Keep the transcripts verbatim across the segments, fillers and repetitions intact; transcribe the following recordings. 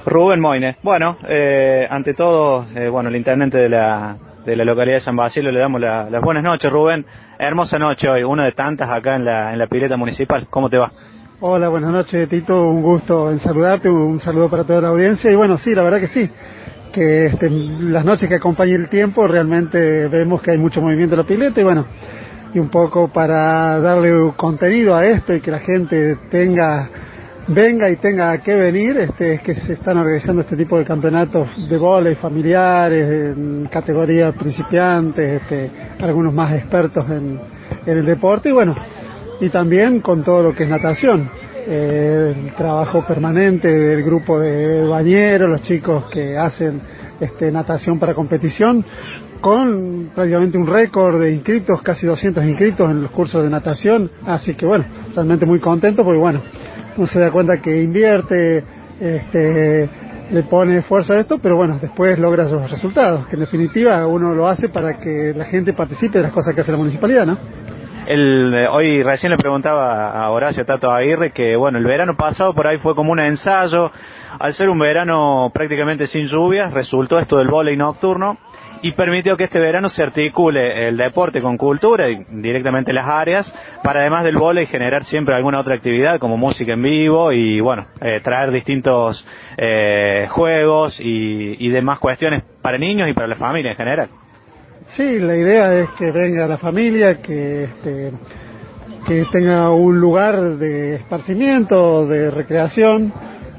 Rubén Moine. Bueno, eh, ante todo, eh, bueno, el intendente de la, de la localidad de San Basilio, le damos la, las buenas noches, Rubén. Hermosa noche hoy, una de tantas acá en la, en la pileta municipal. ¿Cómo te va? Hola, buenas noches, Tito. Un gusto en saludarte, un saludo para toda la audiencia. Y bueno, sí, la verdad que sí, que este, las noches que acompaña el tiempo realmente vemos que hay mucho movimiento en la pileta y bueno, y un poco para darle contenido a esto y que la gente tenga venga y tenga que venir, este, es que se están organizando este tipo de campeonatos de vóley familiares, en categorías principiantes, este, algunos más expertos en, en el deporte y bueno, y también con todo lo que es natación, eh, el trabajo permanente del grupo de bañeros, los chicos que hacen este, natación para competición, con prácticamente un récord de inscritos, casi doscientos inscritos en los cursos de natación, así que bueno, realmente muy contento porque bueno, uno se da cuenta que invierte, este, le pone fuerza a esto, pero bueno, después logra esos resultados, que en definitiva uno lo hace para que la gente participe de las cosas que hace la municipalidad, ¿no? El, eh, hoy recién le preguntaba a Horacio Tato Aguirre que, bueno, el verano pasado por ahí fue como un ensayo, al ser un verano prácticamente sin lluvias, resultó esto del vóley nocturno, y permitió que este verano se articule el deporte con cultura y directamente las áreas, para además del vóley generar siempre alguna otra actividad como música en vivo y bueno, eh, traer distintos eh, juegos y, y demás cuestiones para niños y para la familia en general. Sí, la idea es que venga la familia, que este, que tenga un lugar de esparcimiento, de recreación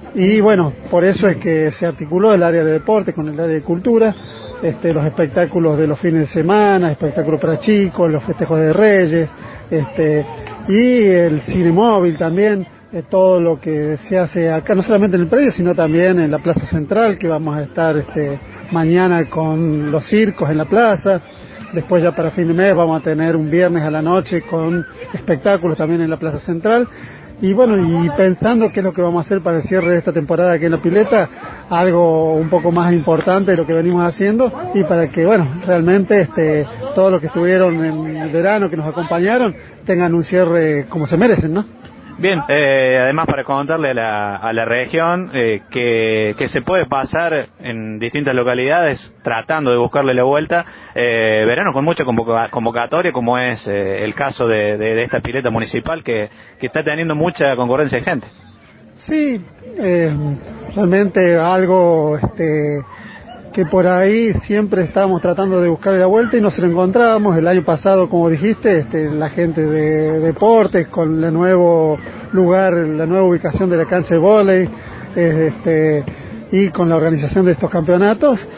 y bueno, por eso es que se articuló el área de deporte con el área de cultura. Este, los espectáculos de los fines de semana, espectáculos para chicos, los festejos de Reyes, este, y el cine móvil también, eh, todo lo que se hace acá, no solamente en el predio, sino también en la Plaza Central, que vamos a estar este, mañana con los circos en la plaza. Después ya para fin de mes vamos a tener un viernes a la noche con espectáculos también en la Plaza Central. Y bueno, y pensando qué es lo que vamos a hacer para el cierre de esta temporada aquí en la pileta, algo un poco más importante de lo que venimos haciendo y para que, bueno, realmente este, todos los que estuvieron en el verano, que nos acompañaron, tengan un cierre como se merecen, ¿no? Bien, eh, además para contarle a la, a la región eh, que, que se puede pasar en distintas localidades tratando de buscarle la vuelta, eh, verano con mucha convoca, convocatoria, como es eh, el caso de, de, de esta pileta municipal que, que está teniendo mucha concurrencia de gente. Sí, eh, realmente algo este, que por ahí siempre estábamos tratando de buscarle la vuelta y no se lo encontrábamos. El año pasado, como dijiste, este, la gente de deportes con el nuevo lugar, la nueva ubicación de la cancha de vóley, eh, este, y con la organización de estos campeonatos,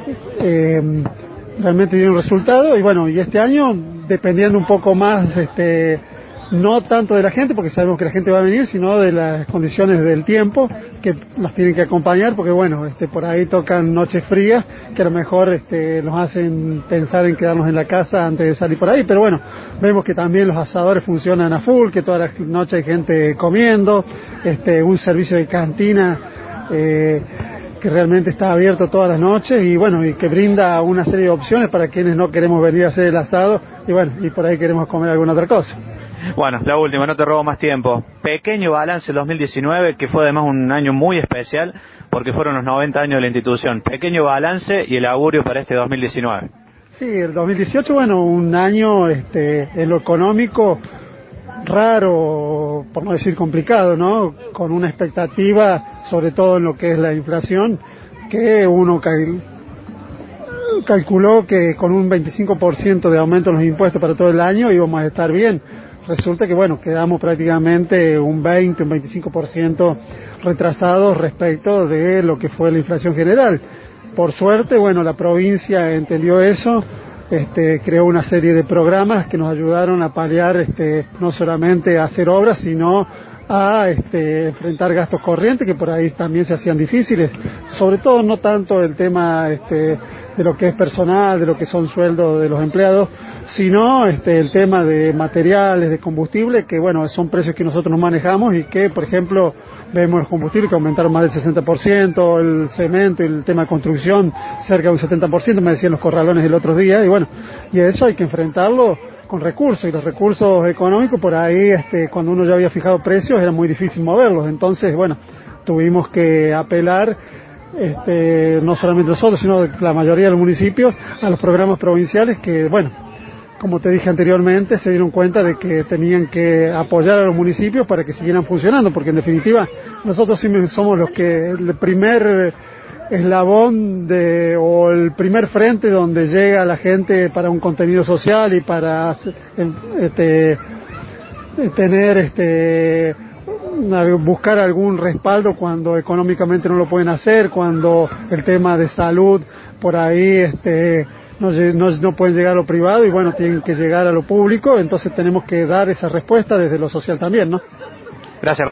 eh, realmente dio un resultado y bueno, y este año dependiendo un poco más, este, no tanto de la gente, porque sabemos que la gente va a venir, sino de las condiciones del tiempo que nos tienen que acompañar, porque bueno, este, por ahí tocan noches frías que a lo mejor este, nos hacen pensar en quedarnos en la casa antes de salir por ahí, pero bueno, vemos que también los asadores funcionan a full, que toda la noche hay gente comiendo, este, un servicio de cantina eh, que realmente está abierto todas las noches y bueno, y que brinda una serie de opciones para quienes no queremos venir a hacer el asado y bueno, y por ahí queremos comer alguna otra cosa. Bueno, la última, no te robo más tiempo. Pequeño balance del dos mil diecinueve, que fue además un año muy especial, porque fueron los noventa años de la institución. Pequeño balance y el augurio para este dos mil diecinueve. Sí, el dos mil dieciocho, bueno, un año este, en lo económico raro, por no decir complicado, ¿no? Con una expectativa, sobre todo en lo que es la inflación, que uno cal calculó que con un veinticinco por ciento de aumento en los impuestos para todo el año íbamos a estar bien. Resulta que, bueno, quedamos prácticamente un veinte, un veinticinco por ciento retrasados respecto de lo que fue la inflación general. Por suerte, bueno, la provincia entendió eso, este, creó una serie de programas que nos ayudaron a paliar, este, no solamente a hacer obras, sino a este, enfrentar gastos corrientes que por ahí también se hacían difíciles, sobre todo no tanto el tema este, de lo que es personal, de lo que son sueldos de los empleados, sino este, el tema de materiales, de combustible, que bueno, son precios que nosotros nos manejamos y que, por ejemplo, vemos los combustibles que aumentaron más del sesenta por ciento, el cemento y el tema de construcción cerca de un setenta por ciento, me decían los corralones el otro día, y bueno, y eso hay que enfrentarlo con recursos, y los recursos económicos por ahí, este, cuando uno ya había fijado precios, era muy difícil moverlos, entonces, bueno, tuvimos que apelar este, no solamente nosotros, sino la mayoría de los municipios, a los programas provinciales que, bueno, como te dije anteriormente, se dieron cuenta de que tenían que apoyar a los municipios para que siguieran funcionando, porque en definitiva nosotros sí somos los que, el primer eslabón de, o el primer frente donde llega la gente para un contenido social y para este, tener este buscar algún respaldo cuando económicamente no lo pueden hacer, cuando el tema de salud por ahí este no, no, no pueden llegar a lo privado y bueno, tienen que llegar a lo público, entonces tenemos que dar esa respuesta desde lo social también, ¿no? Gracias.